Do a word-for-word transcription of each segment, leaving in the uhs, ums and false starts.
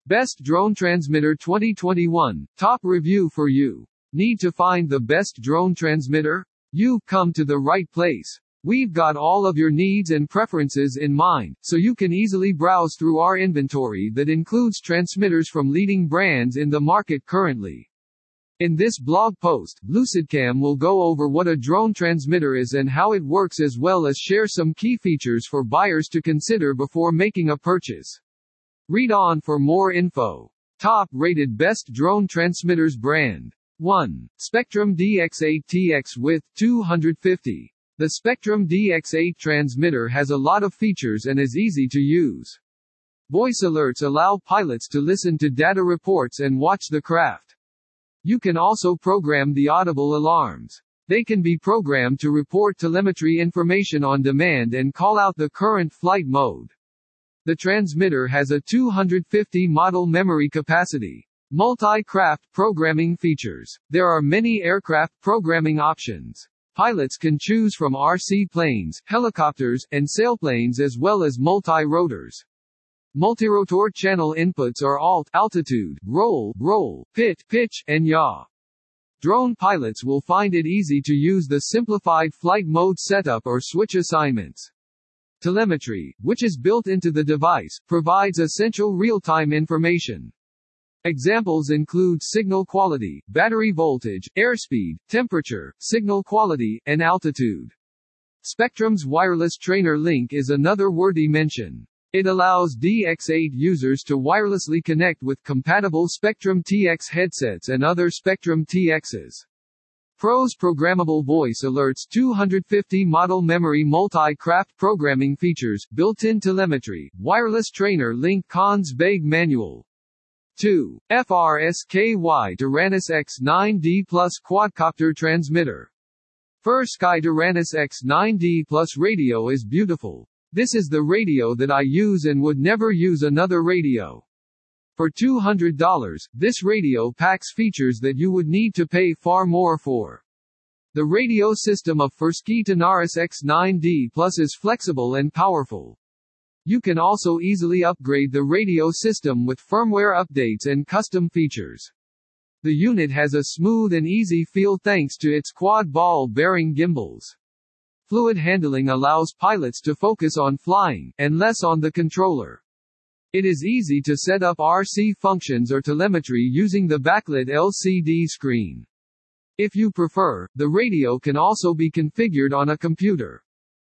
Best Drone Transmitter twenty twenty-one, top review for you. Need to find the best drone transmitter? You've come to the right place. We've got all of your needs and preferences in mind, so you can easily browse through our inventory that includes transmitters from leading brands in the market currently. In this blog post, LucidCam will go over what a drone transmitter is and how it works, as well as share some key features for buyers to consider before making a purchase. Read on for more info. Top rated best drone transmitters brand. one. Spektrum D X eight T X with two hundred fifty. The Spektrum D X eight transmitter has a lot of features and is easy to use. Voice alerts allow pilots to listen to data reports and watch the craft. You can also program the audible alarms. They can be programmed to report telemetry information on demand and call out the current flight mode. The transmitter has a two hundred fifty model memory capacity. Multi-craft programming features. There are many aircraft programming options. Pilots can choose from R C planes, helicopters, and sailplanes, as well as multi-rotors. Multirotor channel inputs are alt, altitude, roll, roll, pitch, pitch, and yaw. Drone pilots will find it easy to use the simplified flight mode setup or switch assignments. Telemetry, which is built into the device, provides essential real-time information. Examples include signal quality, battery voltage, airspeed, temperature, signal quality, and altitude. Spektrum's wireless trainer link is another worthy mention. It allows D X eight users to wirelessly connect with compatible Spektrum T X headsets and other Spektrum T Xs. Pros programmable voice alerts, two hundred fifty model memory, multi-craft programming features, built-in telemetry, wireless trainer link. Cons. Vague manual. two. F R S K Y Taranis X nine D Plus quadcopter transmitter. FrSky Taranis X nine D Plus radio is beautiful. This is the radio that I use and would never use another radio. For two hundred dollars, this radio packs features that you would need to pay far more for. The radio system of FrSky Taranis X nine D Plus is flexible and powerful. You can also easily upgrade the radio system with firmware updates and custom features. The unit has a smooth and easy feel thanks to its quad ball bearing gimbals. Fluid handling allows pilots to focus on flying, and less on the controller. It is easy to set up R C functions or telemetry using the backlit L C D screen. If you prefer, the radio can also be configured on a computer.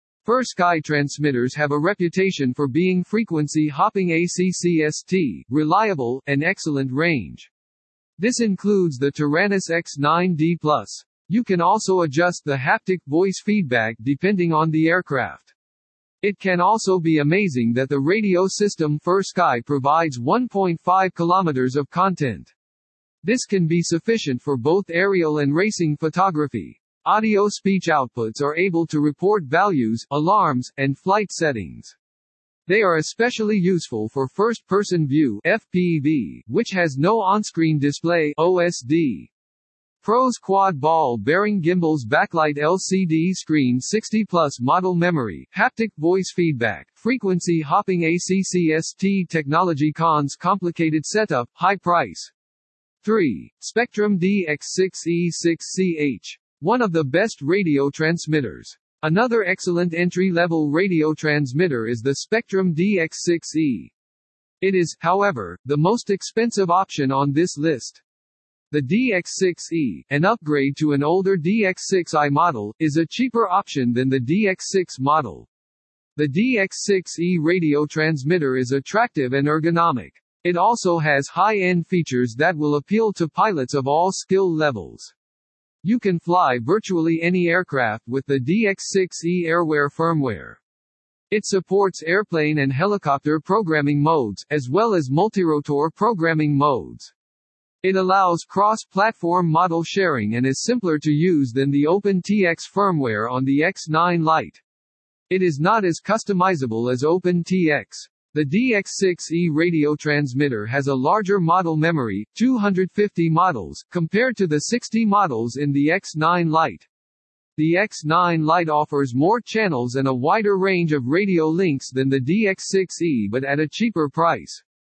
FrSky transmitters have a reputation for being frequency hopping A C C S T, reliable, and excellent range. This includes the Taranis X nine D Plus. You can also adjust the haptic voice feedback depending on the aircraft. It can also be amazing that the radio system FrSky provides one point five kilometers of content. This can be sufficient for both aerial and racing photography. Audio speech outputs are able to report values, alarms, and flight settings. They are especially useful for first-person view F P V, which has no on-screen display O S D. Pros quad ball bearing gimbals, backlight L C D screen, sixty plus model memory, haptic voice feedback, frequency hopping A C C S T technology. Cons. Complicated setup, high price. three. Spektrum D X six E six C H. One of the best radio transmitters. Another excellent entry-level radio transmitter is the Spektrum D X six E. It is, however, the most expensive option on this list. The D X six E, an upgrade to an older D X six I model, is a cheaper option than the D X six model. The D X six E radio transmitter is attractive and ergonomic. It also has high-end features that will appeal to pilots of all skill levels. You can fly virtually any aircraft with the D X six E Airware firmware. It supports airplane and helicopter programming modes, as well as multirotor programming modes. It allows cross-platform model sharing and is simpler to use than the OpenTX firmware on the X nine Lite. It is not as customizable as OpenTX. The D X six E radio transmitter has a larger model memory, two hundred fifty models, compared to the sixty models in the X nine Lite. The X nine Lite offers more channels and a wider range of radio links than the D X six E, but at a cheaper price.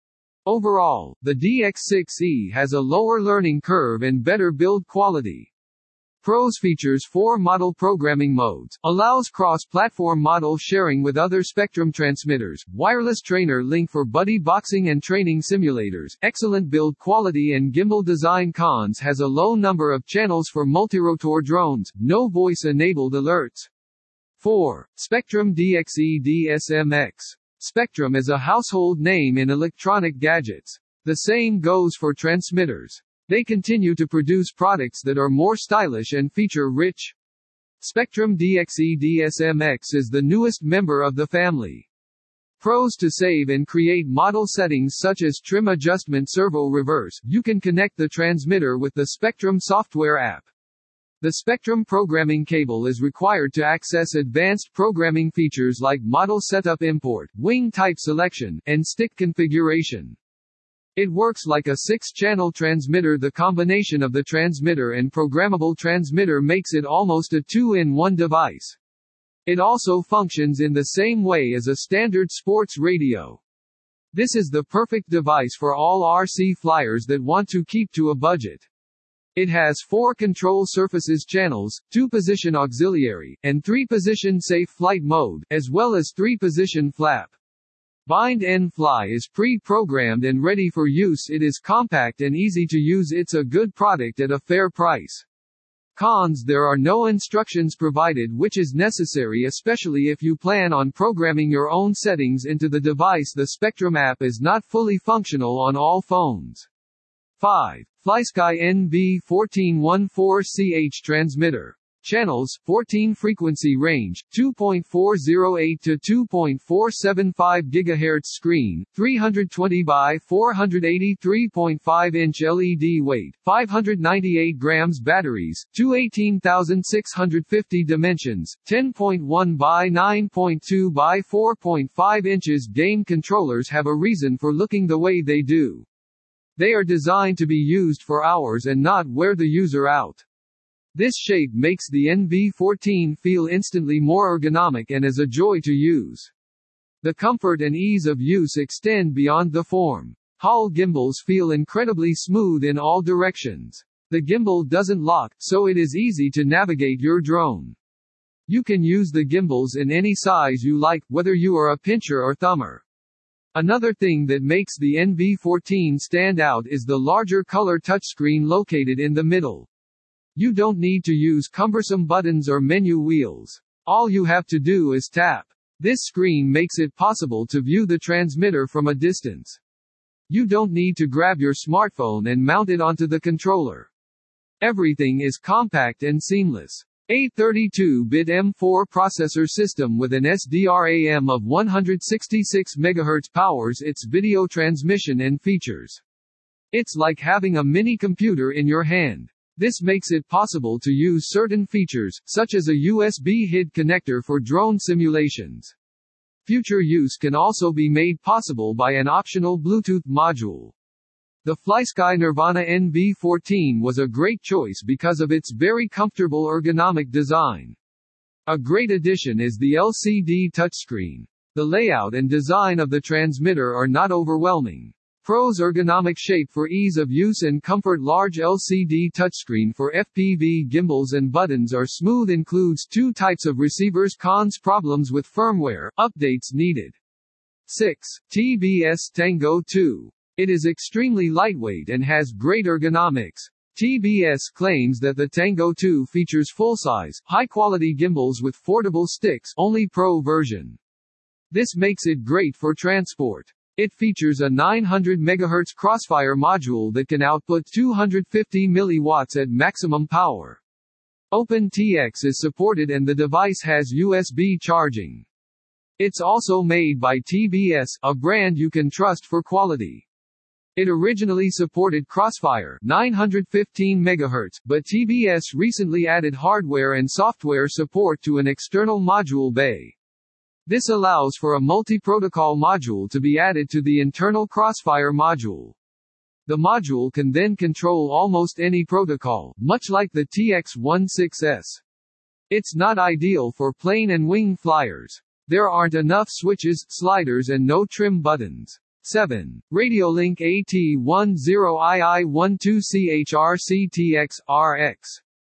Overall, the D X six E has a lower learning curve and better build quality. Pros features four model programming modes, allows cross-platform model sharing with other Spectrum transmitters, wireless trainer link for buddy boxing and training simulators, excellent build quality and gimbal design. Cons: has a low number of channels for multirotor drones, no voice-enabled alerts. four. Spectrum D X E D S M X. Spectrum is a household name in electronic gadgets. The same goes for transmitters. They continue to produce products that are more stylish and feature-rich. Spectrum D X E D S M X is the newest member of the family. Pros: to save and create model settings such as trim adjustment, servo reverse. You can connect the transmitter with the Spectrum software app. The Spectrum programming cable is required to access advanced programming features like model setup, import, wing type selection, and stick configuration. It works like a six-channel transmitter. The combination of the transmitter and programmable transmitter makes it almost a two-in-one device. It also functions in the same way as a standard sports radio. This is the perfect device for all R C flyers that want to keep to a budget. It has four control surfaces channels, two position auxiliary, and three position safe flight mode, as well as three position flap. Bind and fly is pre-programmed and ready for use. It is compact and easy to use. It's a good product at a fair price. Cons: there are no instructions provided, which is necessary especially if you plan on programming your own settings into the device. The Spectrum app is not fully functional on all phones. five. FlySky N B fourteen fourteen C H transmitter. Channels, fourteen. Frequency range, two point four zero eight to two point four seven five gigahertz. Screen, three hundred twenty by four hundred eighty-three point five inch L E D. Weight, five hundred ninety-eight grams. Batteries, two eighteen thousand six hundred fifty. Dimensions, ten point one by nine point two by four point five inches. Game controllers have a reason for looking the way they do. They are designed to be used for hours and not wear the user out. This shape makes the N B fourteen feel instantly more ergonomic and is a joy to use. The comfort and ease of use extend beyond the form. Hall gimbals feel incredibly smooth in all directions. The gimbal doesn't lock, so it is easy to navigate your drone. You can use the gimbals in any size you like, whether you are a pincher or thumber. Another thing that makes the N B fourteen stand out is the larger color touchscreen located in the middle. You don't need to use cumbersome buttons or menu wheels. All you have to do is tap. This screen makes it possible to view the transmitter from a distance. You don't need to grab your smartphone and mount it onto the controller. Everything is compact and seamless. A thirty-two bit M four processor system with an S D R A M of one hundred sixty-six megahertz powers its video transmission and features. It's like having a mini computer in your hand. This makes it possible to use certain features, such as a U S B H I D connector for drone simulations. Future use can also be made possible by an optional Bluetooth module. The FlySky Nirvana N B fourteen was a great choice because of its very comfortable ergonomic design. A great addition is the L C D touchscreen. The layout and design of the transmitter are not overwhelming. Pros: ergonomic shape for ease of use and comfort. Large L C D touchscreen for F P V gimbals and buttons are smooth. Includes two types of receivers. Cons: problems with firmware, updates needed. six. T B S Tango two. It is extremely lightweight and has great ergonomics. T B S claims that the Tango two features full-size, high-quality gimbals with foldable sticks, only Pro version. This makes it great for transport. It features a nine hundred megahertz Crossfire module that can output two hundred fifty milliwatts at maximum power. OpenTX is supported and the device has U S B charging. It's also made by T B S, a brand you can trust for quality. It originally supported Crossfire nine hundred fifteen megahertz, but T B S recently added hardware and software support to an external module bay. This allows for a multi-protocol module to be added to the internal Crossfire module. The module can then control almost any protocol, much like the T X sixteen S. It's not ideal for plane and wing flyers. There aren't enough switches, sliders and no trim buttons. seven. Radiolink A T ten I I twelve C H R C T X, R X.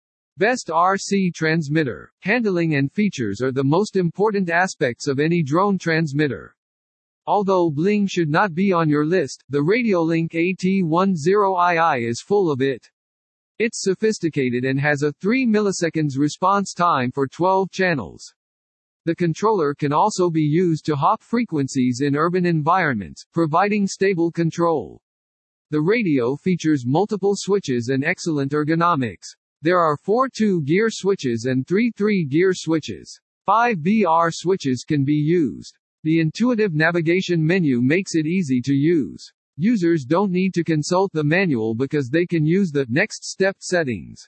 Best R C transmitter. Handling and features are the most important aspects of any drone transmitter. Although bling should not be on your list, the Radiolink A T ten I I is full of it. It's sophisticated and has a three milliseconds response time for twelve channels. The controller can also be used to hop frequencies in urban environments, providing stable control. The radio features multiple switches and excellent ergonomics. There are four two-gear switches and three three-gear switches. Five B R switches can be used. The intuitive navigation menu makes it easy to use. Users don't need to consult the manual because they can use the next step settings.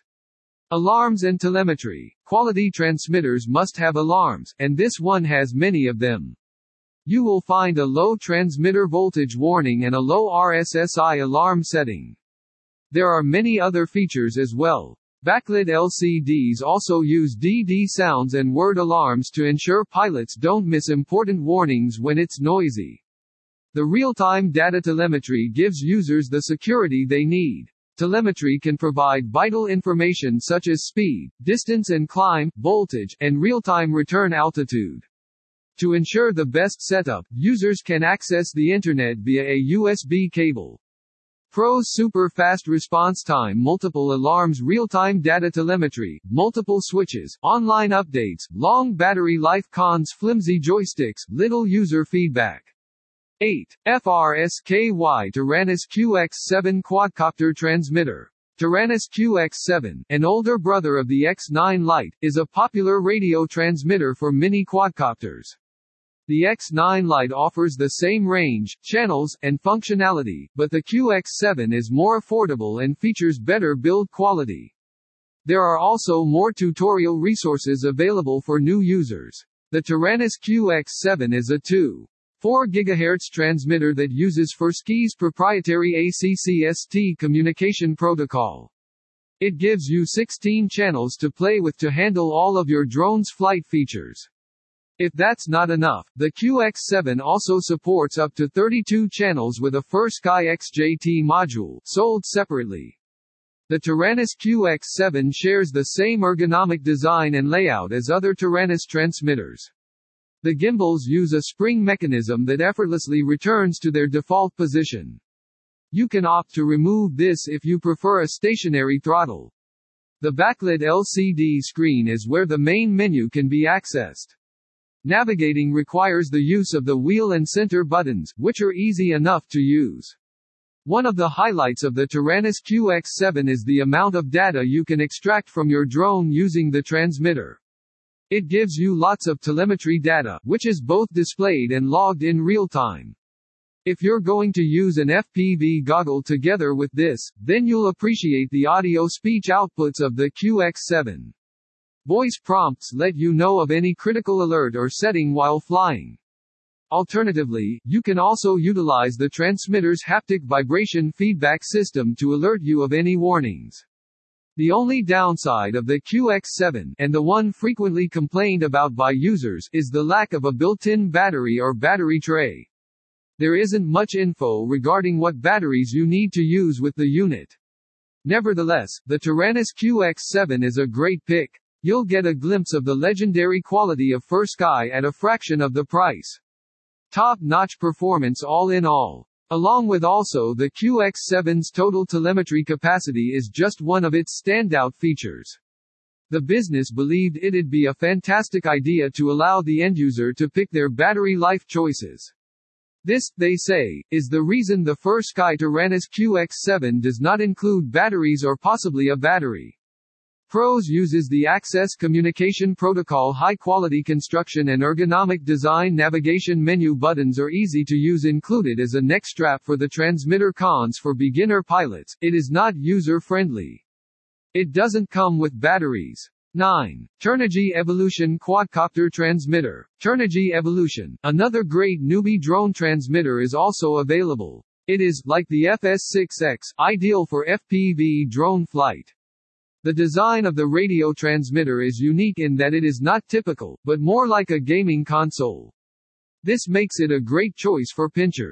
Alarms and telemetry. Quality transmitters must have alarms, and this one has many of them. You will find a low transmitter voltage warning and a low R S S I alarm setting. There are many other features as well. Backlit L C Ds also use D D sounds and word alarms to ensure pilots don't miss important warnings when it's noisy. The real-time data telemetry gives users the security they need. Telemetry can provide vital information such as speed, distance and climb, voltage, and real-time return altitude. To ensure the best setup, users can access the internet via a U S B cable. Pros super fast response time, multiple alarms, real-time data telemetry, multiple switches, online updates, long battery life. Cons: flimsy joysticks, little user feedback. eight. F R S K Y Taranis Q X seven quadcopter transmitter. Taranis Q X seven, an older brother of the X nine Lite, is a popular radio transmitter for mini quadcopters. The X nine Lite offers the same range, channels, and functionality, but the Q X seven is more affordable and features better build quality. There are also more tutorial resources available for new users. The Taranis Q X seven is a two point four gigahertz transmitter that uses Furski's proprietary A C C S T communication protocol. It gives you sixteen channels to play with to handle all of your drone's flight features. If that's not enough, the Q X seven also supports up to thirty-two channels with a Fursky X J T module, sold separately. The Taranis Q X seven shares the same ergonomic design and layout as other Taranis transmitters. The gimbals use a spring mechanism that effortlessly returns to their default position. You can opt to remove this if you prefer a stationary throttle. The backlit L C D screen is where the main menu can be accessed. Navigating requires the use of the wheel and center buttons, which are easy enough to use. One of the highlights of the Taranis Q X seven is the amount of data you can extract from your drone using the transmitter. It gives you lots of telemetry data, which is both displayed and logged in real time. If you're going to use an F P V goggle together with this, then you'll appreciate the audio-speech outputs of the Q X seven. Voice prompts let you know of any critical alert or setting while flying. Alternatively, you can also utilize the transmitter's haptic vibration feedback system to alert you of any warnings. The only downside of the Q X seven, and the one frequently complained about by users, is the lack of a built-in battery or battery tray. There isn't much info regarding what batteries you need to use with the unit. Nevertheless, the Taranis Q X seven is a great pick. You'll get a glimpse of the legendary quality of Fursky at a fraction of the price. Top-notch performance all in all. Along with also the Q X seven's total telemetry capacity is just one of its standout features. The business believed it'd be a fantastic idea to allow the end user to pick their battery life choices. This, they say, is the reason the Fursky Taranis Q X seven does not include batteries or possibly a battery. Pros uses the Access Communication Protocol, high-quality construction and ergonomic design. Navigation menu buttons are easy to use, included as a neck strap for the transmitter. Cons for beginner pilots, it is not user-friendly. It doesn't come with batteries. nine. Turnigy Evolution Quadcopter Transmitter. Turnigy Evolution, another great newbie drone transmitter, is also available. It is, like the F S six X, ideal for F P V drone flight. The design of the radio transmitter is unique in that it is not typical, but more like a gaming console. This makes it a great choice for pinchers.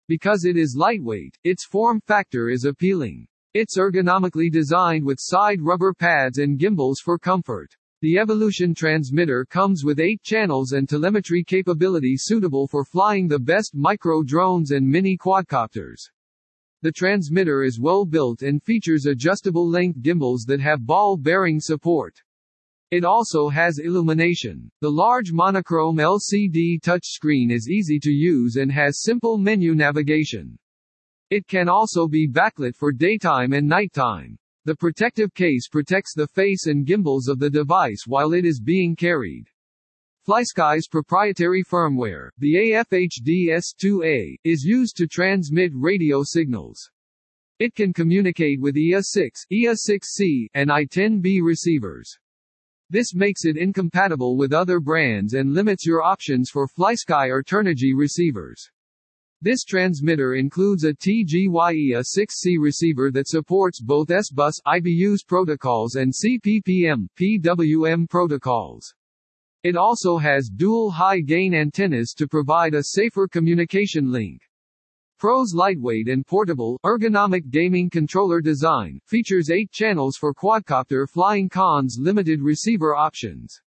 Because it is lightweight, its form factor is appealing. It's ergonomically designed with side rubber pads and gimbals for comfort. The Evolution transmitter comes with eight channels and telemetry capability suitable for flying the best micro drones and mini quadcopters. The transmitter is well built and features adjustable length gimbals that have ball bearing support. It also has illumination. The large monochrome L C D touchscreen is easy to use and has simple menu navigation. It can also be backlit for daytime and nighttime. The protective case protects the face and gimbals of the device while it is being carried. FlySky's proprietary firmware, the A F H D S two A, is used to transmit radio signals. It can communicate with E A six, E A six C, and I ten B receivers. This makes it incompatible with other brands and limits your options for FlySky or Turnigy receivers. This transmitter includes a T G Y E A six C receiver that supports both S bus I B U's protocols and C P P M P W M protocols. It also has dual high-gain antennas to provide a safer communication link. Pro's lightweight and portable, ergonomic gaming controller design features eight channels for quadcopter flying cons limited receiver options.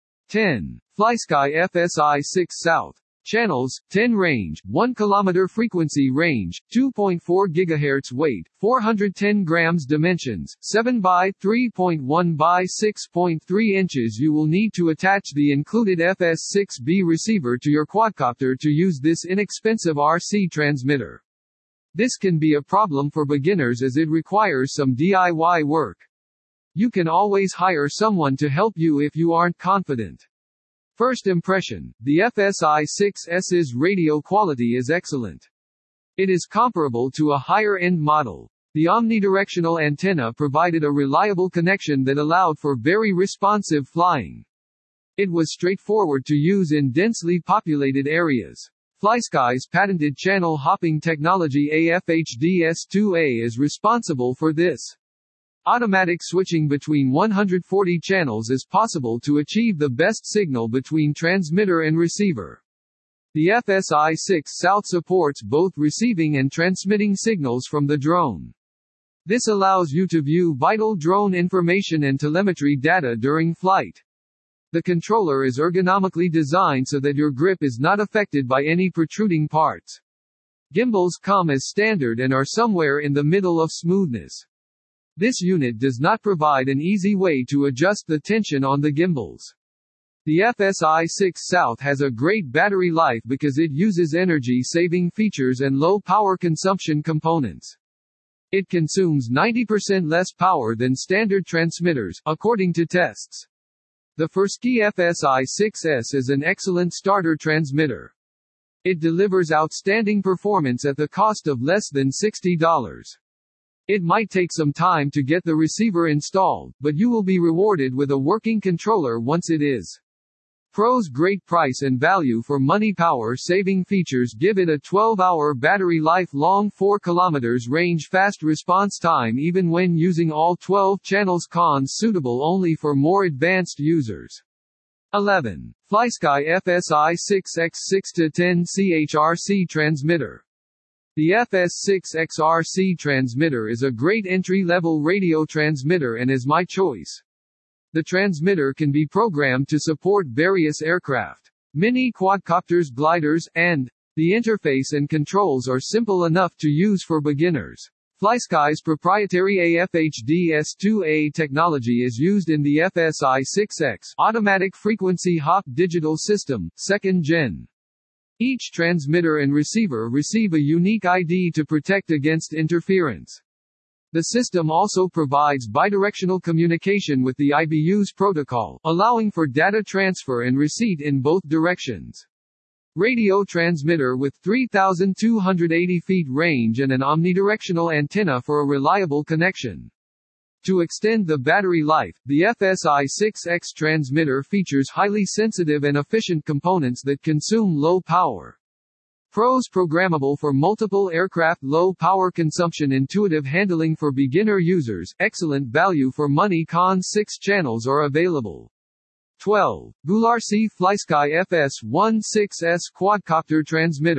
ten. FlySky F S I six South. Channels, ten range, one kilometer frequency range, two point four gigahertz weight, four hundred ten grams dimensions, seven by three point one by six point three inches. You will need to attach the included F S six B receiver to your quadcopter to use this inexpensive R C transmitter. This can be a problem for beginners as it requires some D I Y work. You can always hire someone to help you if you aren't confident. First impression, the F S I six S's radio quality is excellent. It is comparable to a higher-end model. The omnidirectional antenna provided a reliable connection that allowed for very responsive flying. It was straightforward to use in densely populated areas. FlySky's patented channel hopping technology A F H D S two A is responsible for this. Automatic switching between one hundred forty channels is possible to achieve the best signal between transmitter and receiver. The F S I six South supports both receiving and transmitting signals from the drone. This allows you to view vital drone information and telemetry data during flight. The controller is ergonomically designed so that your grip is not affected by any protruding parts. Gimbals come as standard and are somewhere in the middle of smoothness. This unit does not provide an easy way to adjust the tension on the gimbals. The F S I six South has a great battery life because it uses energy-saving features and low power consumption components. It consumes ninety percent less power than standard transmitters, according to tests. The Fursky F S I six S is an excellent starter transmitter. It delivers outstanding performance at the cost of less than sixty dollars. It might take some time to get the receiver installed, but you will be rewarded with a working controller once it is. Pro's great price and value for money power-saving features give it a twelve hour battery life, long four kilometers range, fast response time even when using all twelve channels, cons suitable only for more advanced users. eleven. FlySky F S I six X six to ten C H R C transmitter. The F S six X R C transmitter is a great entry-level radio transmitter and is my choice. The transmitter can be programmed to support various aircraft, mini quadcopters, gliders, and the interface and controls are simple enough to use for beginners. FlySky's proprietary A F H D S two A technology is used in the F S I six X automatic frequency hop digital system, second gen. Each transmitter and receiver receive a unique I D to protect against interference. The system also provides bidirectional communication with the I B U's protocol, allowing for data transfer and receipt in both directions. Radio transmitter with three thousand two hundred eighty feet range and an omnidirectional antenna for a reliable connection. To extend the battery life, the F S I six X transmitter features highly sensitive and efficient components that consume low power. Pro's programmable for multiple aircraft, low power consumption, intuitive handling for beginner users, excellent value for money, cons six channels are available. twelve. Gularsi FlySky F S sixteen S quadcopter transmitter.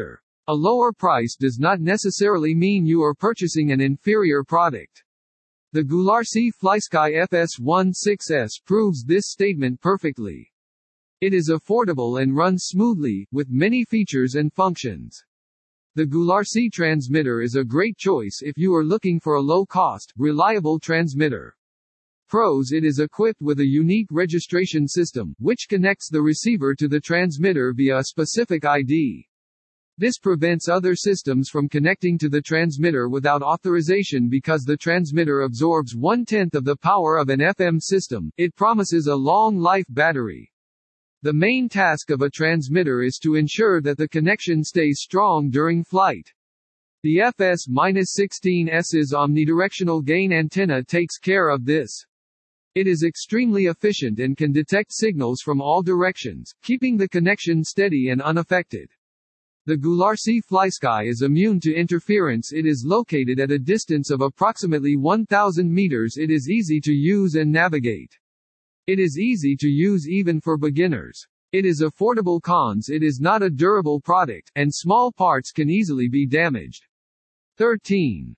A lower price does not necessarily mean you are purchasing an inferior product. The Gularsy FlySky F S sixteen S proves this statement perfectly. It is affordable and runs smoothly, with many features and functions. The Gularsy transmitter is a great choice if you are looking for a low-cost, reliable transmitter. Pros: it is equipped with a unique registration system, which connects the receiver to the transmitter via a specific I D. This prevents other systems from connecting to the transmitter without authorization because the transmitter absorbs one-tenth of the power of an F M system. It promises a long-life battery. The main task of a transmitter is to ensure that the connection stays strong during flight. The F S sixteen S's omnidirectional gain antenna takes care of this. It is extremely efficient and can detect signals from all directions, keeping the connection steady and unaffected. The Gularsy FlySky is immune to interference. It is located at a distance of approximately one thousand meters. It is easy to use and navigate. It is easy to use even for beginners. It is affordable. Cons: it is not a durable product, and small parts can easily be damaged. thirteen.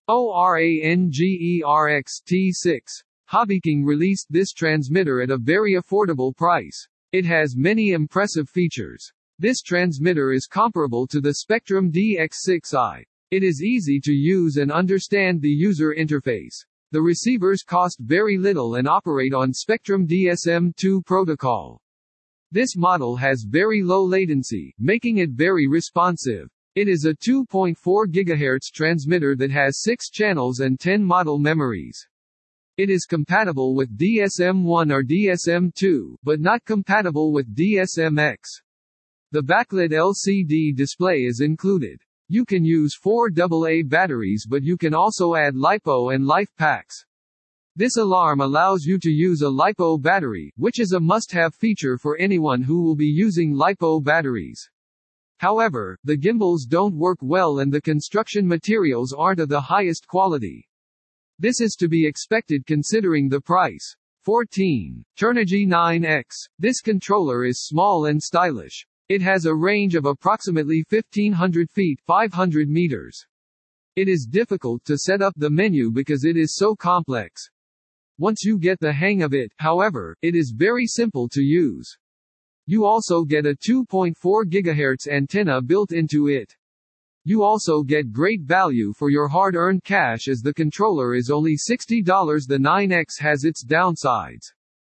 ORANGERX T six. Hobbyking released this transmitter at a very affordable price. It has many impressive features. This transmitter is comparable to the Spectrum D X six i. It is easy to use and understand the user interface. The receivers cost very little and operate on Spectrum D S M two protocol. This model has very low latency, making it very responsive. It is a two point four gigahertz transmitter that has six channels and ten model memories. It is compatible with D S M one or D S M two, but not compatible with D S M X. The backlit L C D display is included. You can use four double A batteries, but you can also add LiPo and Life packs. This alarm allows you to use a LiPo battery, which is a must-have feature for anyone who will be using LiPo batteries. However, the gimbals don't work well and the construction materials aren't of the highest quality. This is to be expected considering the price. fourteen. Turnigy nine X. This controller is small and stylish. It has a range of approximately fifteen hundred feet, five hundred meters. It is difficult to set up the menu because it is so complex. Once you get the hang of it, however, it is very simple to use. You also get a two point four gigahertz antenna built into it. You also get great value for your hard-earned cash as the controller is only sixty dollars. The nine X has its downsides.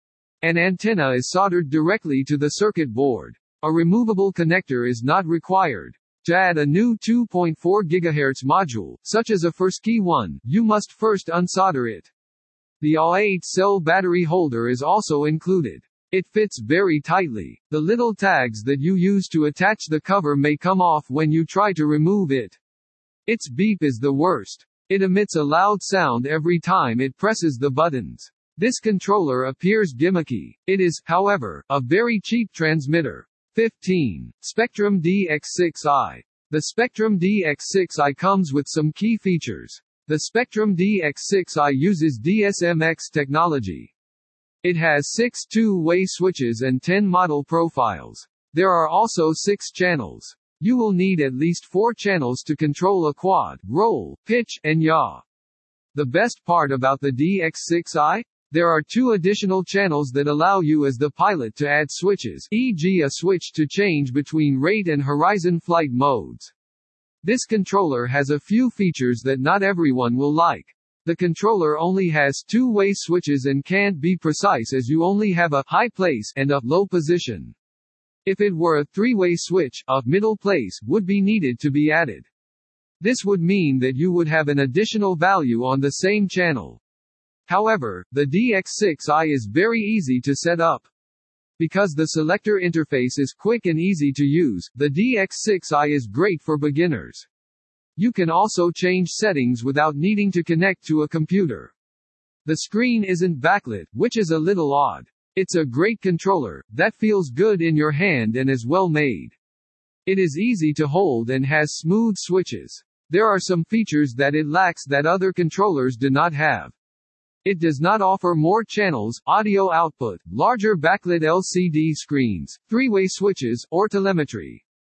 An antenna is soldered directly to the circuit board. A removable connector is not required. To add a new two point four gigahertz module, such as a Furski one, you must first unsolder it. The A eight cell battery holder is also included. It fits very tightly. The little tags that you use to attach the cover may come off when you try to remove it. Its beep is the worst. It emits a loud sound every time it presses the buttons. This controller appears gimmicky. It is, however, a very cheap transmitter. fifteen. Spectrum D X six i. The Spectrum D X six i comes with some key features. The Spectrum D X six i uses D S M X technology. It has six two-way switches and ten model profiles. There are also six channels. You will need at least four channels to control a quad, roll, pitch, and yaw. The best part about the D X six i? There are two additional channels that allow you as the pilot to add switches, for example a switch to change between rate and horizon flight modes. This controller has a few features that not everyone will like. The controller only has two-way switches and can't be precise as you only have a high place and a low position. If it were a three-way switch, a middle place would be needed to be added. This would mean that you would have an additional value on the same channel. However, the D X six i is very easy to set up. Because the selector interface is quick and easy to use, the D X six i is great for beginners. You can also change settings without needing to connect to a computer. The screen isn't backlit, which is a little odd. It's a great controller that feels good in your hand and is well made. It is easy to hold and has smooth switches. There are some features that it lacks that other controllers do not have. It does not offer more channels, audio output, larger backlit L C D screens, three-way switches, or telemetry.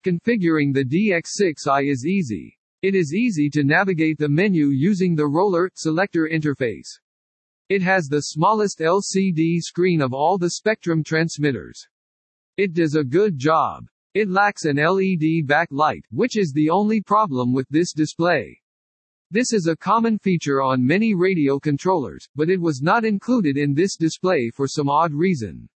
Configuring the D X six i is easy. It is easy to navigate the menu using the roller selector interface. It has the smallest L C D screen of all the Spectrum transmitters. It does a good job. It lacks an L E D backlight, which is the only problem with this display. This is a common feature on many radio controllers, but it was not included in this display for some odd reason.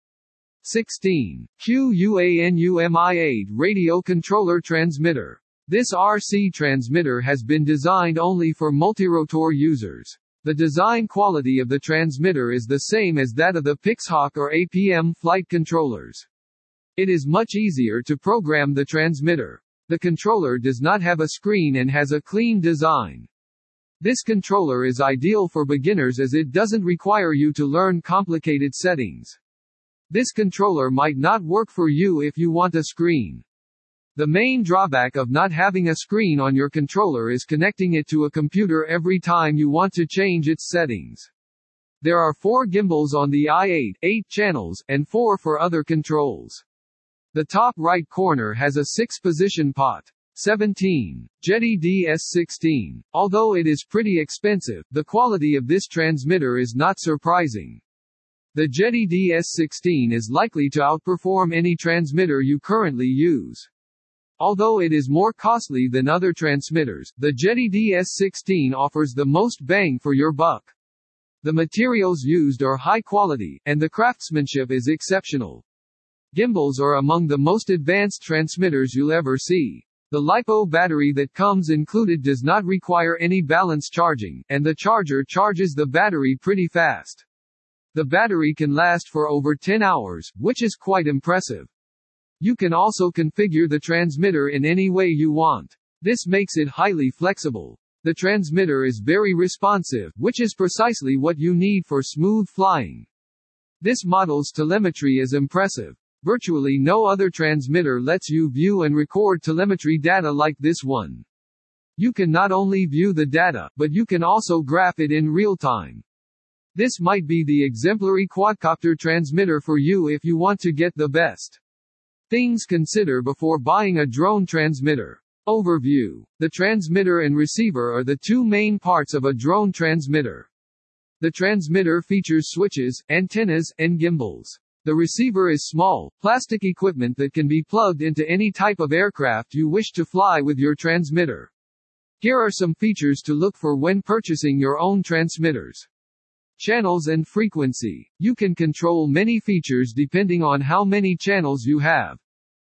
sixteen. Q U A N U M I eight Radio Controller Transmitter. This R C transmitter has been designed only for multirotor users. The design quality of the transmitter is the same as that of the Pixhawk or A P M flight controllers. It is much easier to program the transmitter. The controller does not have a screen and has a clean design. This controller is ideal for beginners as it doesn't require you to learn complicated settings. This controller might not work for you if you want a screen. The main drawback of not having a screen on your controller is connecting it to a computer every time you want to change its settings. There are four gimbals on the i eight, eight channels, and four for other controls. The top right corner has a six-position pot. seventeen. Jetty D S sixteen. Although it is pretty expensive, the quality of this transmitter is not surprising. The Jetty D S sixteen is likely to outperform any transmitter you currently use. Although it is more costly than other transmitters, the Jetty D S sixteen offers the most bang for your buck. The materials used are high quality, and the craftsmanship is exceptional. Gimbals are among the most advanced transmitters you'll ever see. The LiPo battery that comes included does not require any balance charging, and the charger charges the battery pretty fast. The battery can last for over ten hours, which is quite impressive. You can also configure the transmitter in any way you want. This makes it highly flexible. The transmitter is very responsive, which is precisely what you need for smooth flying. This model's telemetry is impressive. Virtually no other transmitter lets you view and record telemetry data like this one. You can not only view the data, but you can also graph it in real time. This might be the exemplary quadcopter transmitter for you if you want to get the best. Things consider before buying a drone transmitter. Overview. The transmitter and receiver are the two main parts of a drone transmitter. The transmitter features switches, antennas, and gimbals. The receiver is small, plastic equipment that can be plugged into any type of aircraft you wish to fly with your transmitter. Here are some features to look for when purchasing your own transmitters. Channels and frequency. You can control many features depending on how many channels you have.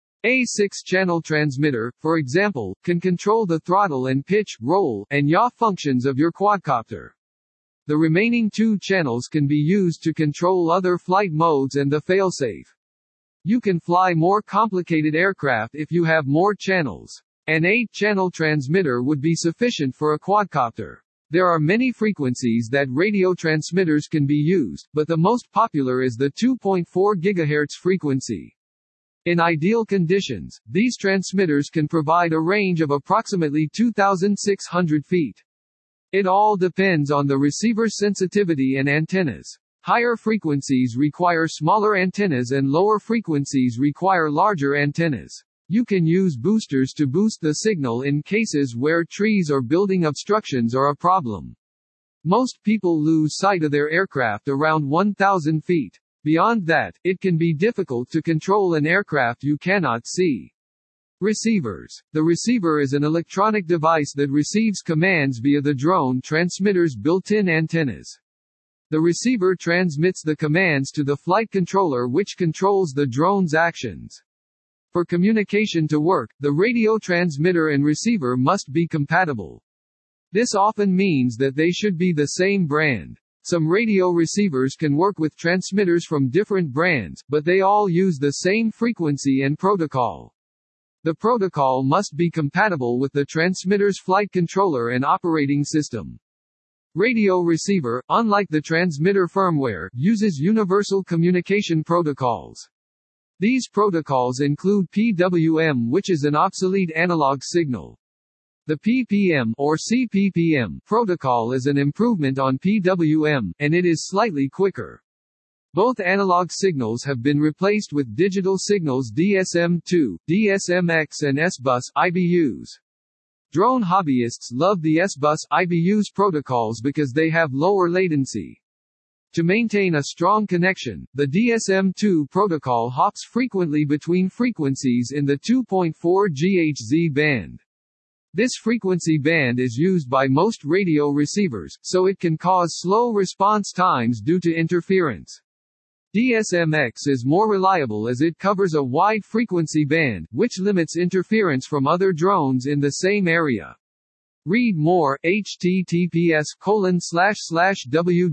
A six-channel transmitter, for example, can control the throttle and pitch, roll, and yaw functions of your quadcopter. The remaining two channels can be used to control other flight modes and the failsafe. You can fly more complicated aircraft if you have more channels. An eight-channel transmitter would be sufficient for a quadcopter. There are many frequencies that radio transmitters can be used, but the most popular is the two point four gigahertz frequency. In ideal conditions, these transmitters can provide a range of approximately two thousand six hundred feet. It all depends on the receiver's sensitivity and antennas. Higher frequencies require smaller antennas and lower frequencies require larger antennas. You can use boosters to boost the signal in cases where trees or building obstructions are a problem. Most people lose sight of their aircraft around one thousand feet. Beyond that, it can be difficult to control an aircraft you cannot see. Receivers. The receiver is an electronic device that receives commands via the drone transmitter's built-in antennas. The receiver transmits the commands to the flight controller, which controls the drone's actions. For communication to work, the radio transmitter and receiver must be compatible. This often means that they should be the same brand. Some radio receivers can work with transmitters from different brands, but they all use the same frequency and protocol. The protocol must be compatible with the transmitter's flight controller and operating system. Radio receiver, unlike the transmitter firmware, uses universal communication protocols. These protocols include P W M, which is an obsolete analog signal. The P P M or C P P M protocol is an improvement on P W M, and it is slightly quicker. Both analog signals have been replaced with digital signals D S M two, D S M X and S bus I B Us. Drone hobbyists love the S bus I B Us protocols because they have lower latency. To maintain a strong connection, the D S M two protocol hops frequently between frequencies in the two point four gigahertz band. This frequency band is used by most radio receivers, so it can cause slow response times due to interference. D S M X is more reliable as it covers a wide frequency band, which limits interference from other drones in the same area. Read more, https colon slash slash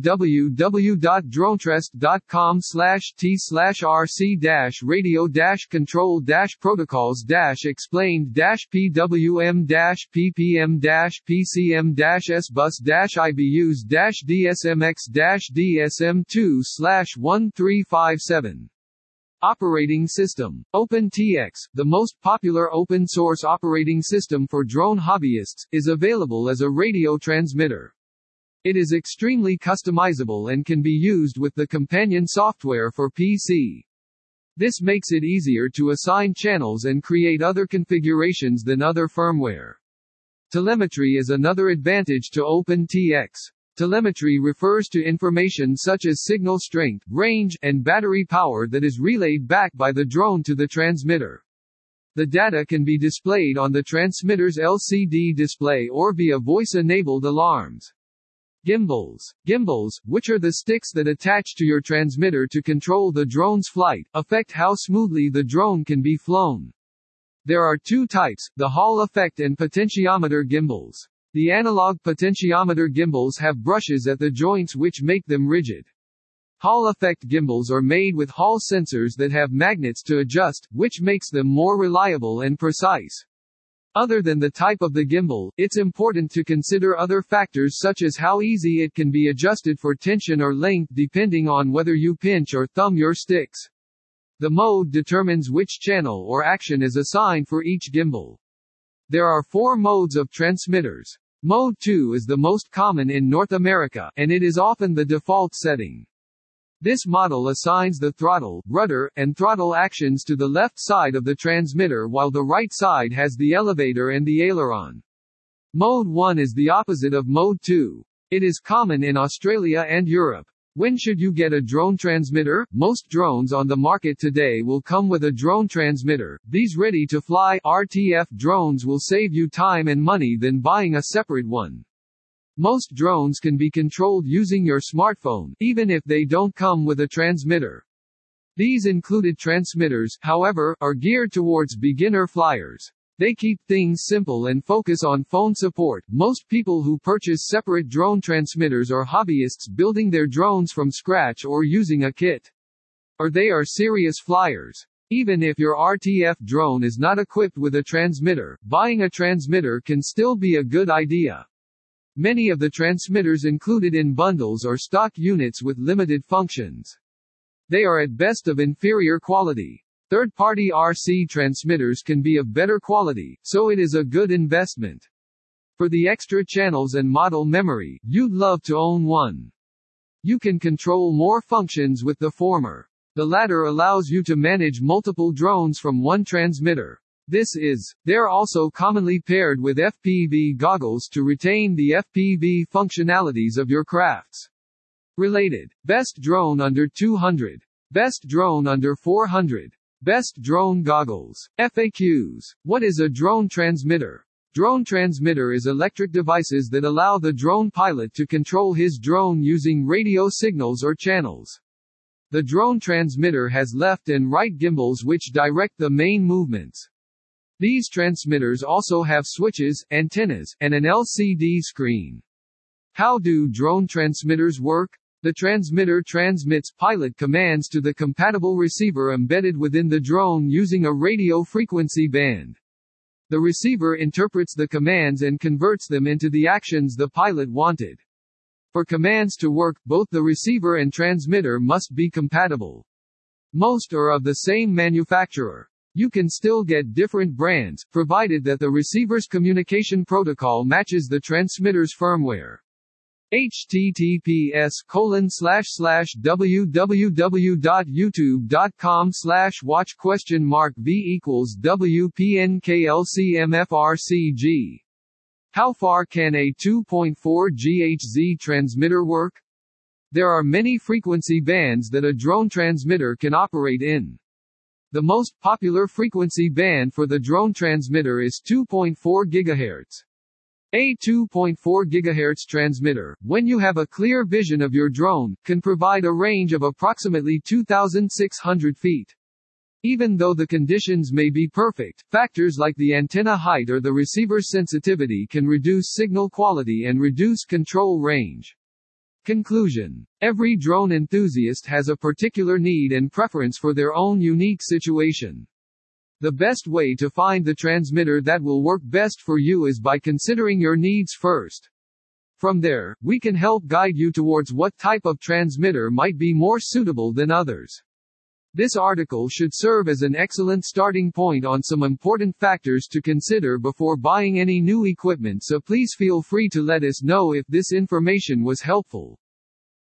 www.dronetrest.com slash t slash rc dash radio dash control dash protocols dash explained dash pwm dash ppm dash pcm dash sbus dash ibus dash dsmx dash dsm2 slash one three five seven. Operating System. OpenTX, the most popular open-source operating system for drone hobbyists, is available as a radio transmitter. It is extremely customizable and can be used with the companion software for P C. This makes it easier to assign channels and create other configurations than other firmware. Telemetry is another advantage to OpenTX. Telemetry refers to information such as signal strength, range, and battery power that is relayed back by the drone to the transmitter. The data can be displayed on the transmitter's L C D display or via voice-enabled alarms. Gimbals. Gimbals, which are the sticks that attach to your transmitter to control the drone's flight, affect how smoothly the drone can be flown. There are two types, the Hall effect and potentiometer gimbals. The analog potentiometer gimbals have brushes at the joints which make them rigid. Hall effect gimbals are made with Hall sensors that have magnets to adjust, which makes them more reliable and precise. Other than the type of the gimbal, it's important to consider other factors such as how easy it can be adjusted for tension or length depending on whether you pinch or thumb your sticks. The mode determines which channel or action is assigned for each gimbal. There are four modes of transmitters. Mode two is the most common in North America, and it is often the default setting. This model assigns the throttle, rudder, and throttle actions to the left side of the transmitter while the right side has the elevator and the aileron. Mode one is the opposite of Mode two. It is common in Australia and Europe. When should you get a drone transmitter? Most drones on the market today will come with a drone transmitter. These ready-to-fly R T F drones will save you time and money than buying a separate one. Most drones can be controlled using your smartphone, even if they don't come with a transmitter. These included transmitters, however, are geared towards beginner flyers. They keep things simple and focus on phone support. Most people who purchase separate drone transmitters are hobbyists building their drones from scratch or using a kit. Or they are serious flyers. Even if your R T F drone is not equipped with a transmitter, buying a transmitter can still be a good idea. Many of the transmitters included in bundles are stock units with limited functions. They are at best of inferior quality. Third-party R C transmitters can be of better quality, so it is a good investment. For the extra channels and model memory, you'd love to own one. You can control more functions with the former. The latter allows you to manage multiple drones from one transmitter. This is, they're also commonly paired with F P V goggles to retain the F P V functionalities of your crafts. Related. Best drone under two hundred. Best drone under four hundred. Best drone goggles. F A Qs. What is a drone transmitter? Drone transmitter is electric devices that allow the drone pilot to control his drone using radio signals or channels. The drone transmitter has left and right gimbals which direct the main movements. These transmitters also have switches, antennas, and an L C D screen. How do drone transmitters work? The transmitter transmits pilot commands to the compatible receiver embedded within the drone using a radio frequency band. The receiver interprets the commands and converts them into the actions the pilot wanted. For commands to work, both the receiver and transmitter must be compatible. Most are of the same manufacturer. You can still get different brands, provided that the receiver's communication protocol matches the transmitter's firmware. https colon slash slash www.youtube.com slash watch question mark v equals wpnklcmfrcg. How far can a two point four gigahertz transmitter work? There are many frequency bands that a drone transmitter can operate in. The most popular frequency band for the drone transmitter is two point four gigahertz. A two point four gigahertz transmitter, when you have a clear vision of your drone, can provide a range of approximately two thousand six hundred feet. Even though the conditions may be perfect, factors like the antenna height or the receiver's sensitivity can reduce signal quality and reduce control range. Conclusion: every drone enthusiast has a particular need and preference for their own unique situation. The best way to find the transmitter that will work best for you is by considering your needs first. From there, we can help guide you towards what type of transmitter might be more suitable than others. This article should serve as an excellent starting point on some important factors to consider before buying any new equipment, so please feel free to let us know if this information was helpful.